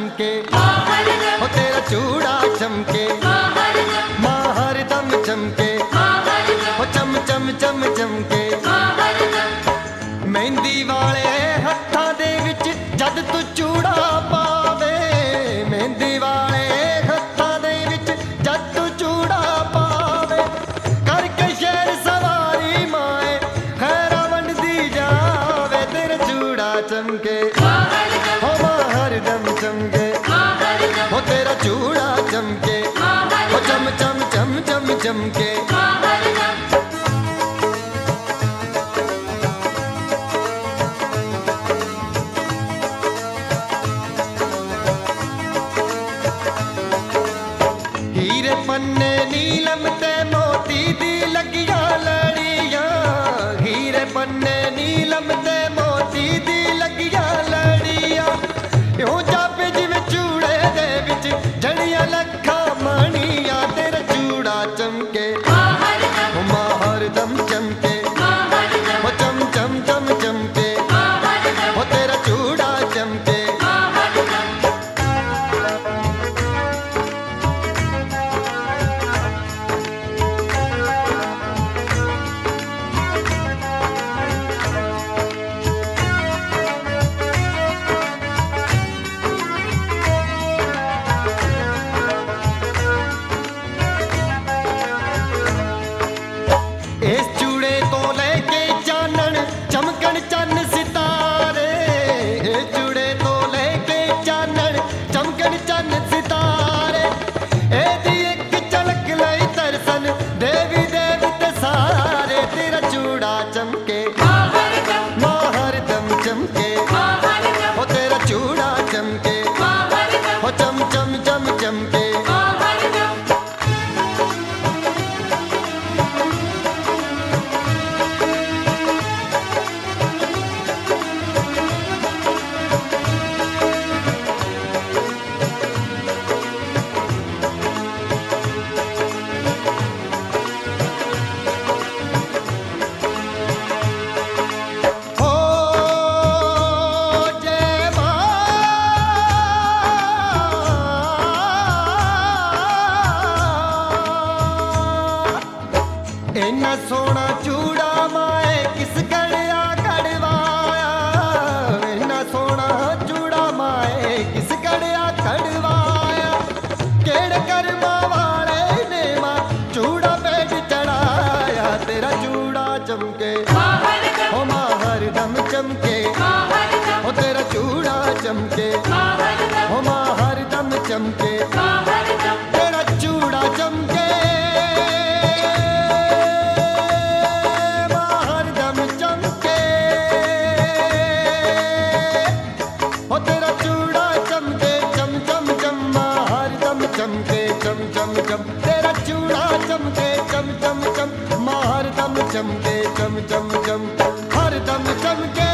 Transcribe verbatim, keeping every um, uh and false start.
चमके, हो तेरा चूड़ा चमके, माँ हरदम चमके, हो चम चम चम चमके। मेहंदी वाले हत्थां दे विच जद तू चूड़ा पावे, मेहंदी वाले हत्थां दे विच जद तू चूड़ा पावे, करके शेर सवारी माए खैरा वंडदी जावे। तेरा चूड़ा चमके, हो माँ हरदम चमके, हो तेरा चूड़ा चमके, हो चम चम चम चम चमके। हीरे पन्ने नीलम ते मोती दी लगिया लड़ियां, हीरे पन्ने नीलम ते मोती दी लगिया लड़ियां, यूं जापे जिवें चूड़े दे विच जड़ियां लखा मणियां। तेरा चूड़ा चमके, हो माँ हरदम चमके, हो चम चम चम चमके, हो तेरा चूड़ा चमके। इस चूड़े तो लेके चानन चमकन चन्न सितारे, इस चूड़े तो लेके चानन चमकन चन्न सितारे, एदी एक झलक लई तरसन देवी देवते सारे। तेरा चूड़ा चमके, माँ हरदम चमके, हो तेरा चूड़ा चमके, हो चम चम चम चमके। इन्ना सोना चूड़ा माए किस गड़िया कड़वाया, इन्ना सोना चूड़ा माए किस गड़िया कड़वाया, केड़े कर्मा वाले ने मां चूड़ा पेट चढ़ाया। तेरा चूड़ा चमके, हो माँ हरदम चमके, हो तेरा चूड़ा चमके, हो माँ हरदम चमके, तेरा चूड़ा चमके, हो तेरा चूड़ा चमके, चम चम चम माँ हरदम चमके, चम चम चम। तेरा चूड़ा चमके, चम चम चम माँ हरदम चमके, चम चम चम हरदम चमके।